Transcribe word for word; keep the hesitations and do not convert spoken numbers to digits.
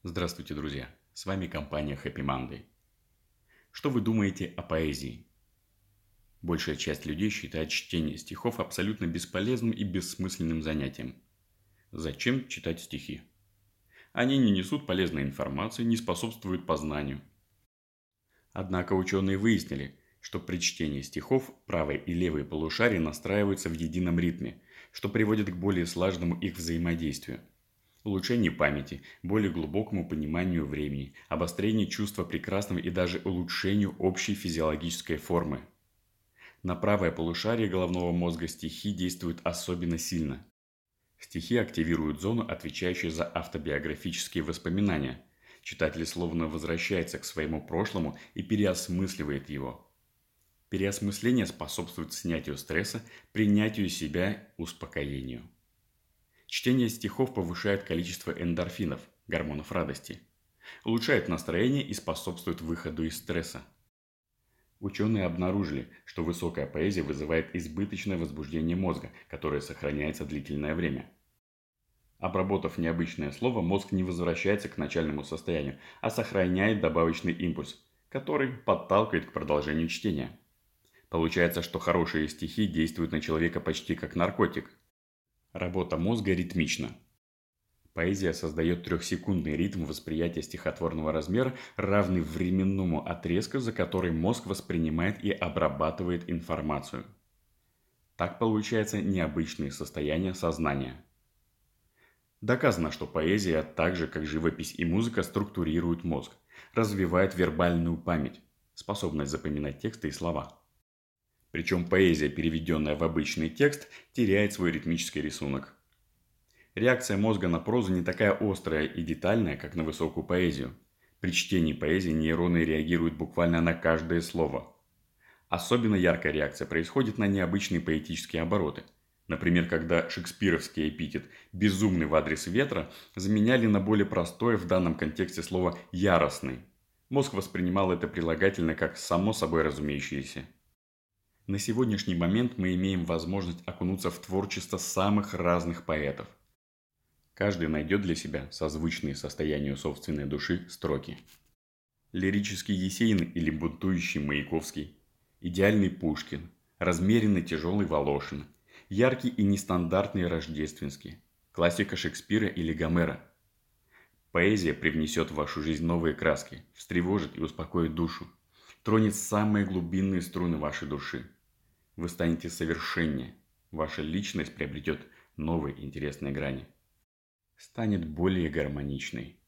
Здравствуйте, друзья! С вами компания Happy Monday. Что вы думаете о поэзии? Большая часть людей считает чтение стихов абсолютно бесполезным и бессмысленным занятием. Зачем читать стихи? Они не несут полезной информации, не способствуют познанию. Однако ученые выяснили, что при чтении стихов правое и левое полушария настраиваются в едином ритме, что приводит к более слаженному их взаимодействию. Улучшению памяти, более глубокому пониманию времени, обострению чувства прекрасного и даже улучшению общей физиологической формы. На правое полушарие головного мозга стихи действуют особенно сильно. Стихи активируют зону, отвечающую за автобиографические воспоминания. Читатель словно возвращается к своему прошлому и переосмысливает его. Переосмысление способствует снятию стресса, принятию себя, успокоению. Чтение стихов повышает количество эндорфинов, гормонов радости, улучшает настроение и способствует выходу из стресса. Ученые обнаружили, что высокая поэзия вызывает избыточное возбуждение мозга, которое сохраняется длительное время. Обработав необычное слово, мозг не возвращается к начальному состоянию, а сохраняет добавочный импульс, который подталкивает к продолжению чтения. Получается, что хорошие стихи действуют на человека почти как наркотик. Работа мозга ритмична. Поэзия создает трехсекундный ритм восприятия стихотворного размера, равный временному отрезку, за который мозг воспринимает и обрабатывает информацию. Так получается необычное состояние сознания. Доказано, что поэзия, так же как живопись и музыка, структурирует мозг, развивает вербальную память, способность запоминать тексты и слова. Причем поэзия, переведенная в обычный текст, теряет свой ритмический рисунок. Реакция мозга на прозу не такая острая и детальная, как на высокую поэзию. При чтении поэзии нейроны реагируют буквально на каждое слово. Особенно яркая реакция происходит на необычные поэтические обороты. Например, когда шекспировский эпитет «безумный» в адрес ветра заменяли на более простое в данном контексте слово «яростный». Мозг воспринимал это прилагательное как само собой разумеющееся. На сегодняшний момент мы имеем возможность окунуться в творчество самых разных поэтов. Каждый найдет для себя созвучные состоянию собственной души строки. Лирический Есенин или бунтующий Маяковский, идеальный Пушкин, размеренный тяжелый Волошин, яркий и нестандартный Рождественский, классика Шекспира или Гомера. Поэзия привнесет в вашу жизнь новые краски, встревожит и успокоит душу, тронет самые глубинные струны вашей души. Вы станете совершеннее, ваша личность приобретет новые интересные грани, станет более гармоничной.